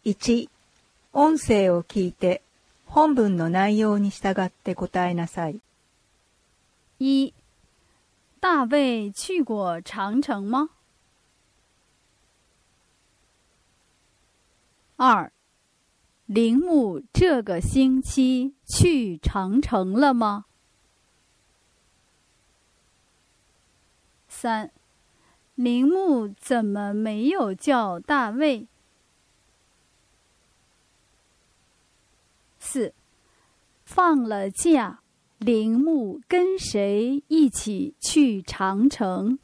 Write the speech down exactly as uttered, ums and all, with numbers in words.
いち、音声を聞いて本文の内容に従って答えなさい。 一、大卫去过长城吗？二、铃木这个星期去长城了吗？三、铃木怎么没有叫大卫？四、放了假，铃木跟谁一起去长城？